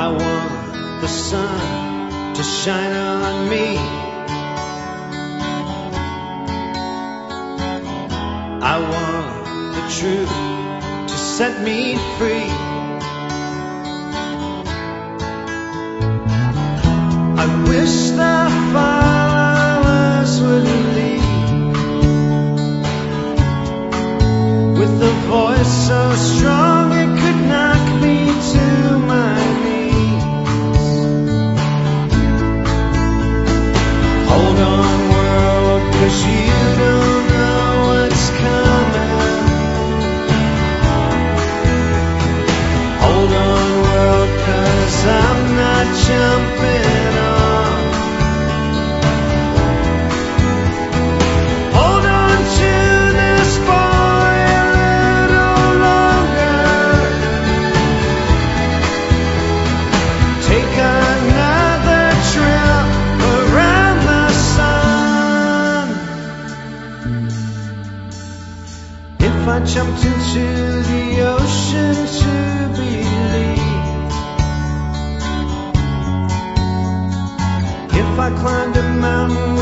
I want the sun to shine on me. I want the truth to set me free. I wish the flowers would leave with a voice so strong it could knock me to my knees. Hold on, world, 'cause you don't know what's coming. Hold on, world, 'cause I'm not jumping on. Hold on to this boy a little longer. Take another trip around the sun. If I jumped into the ocean to believe, if I climbed a mountain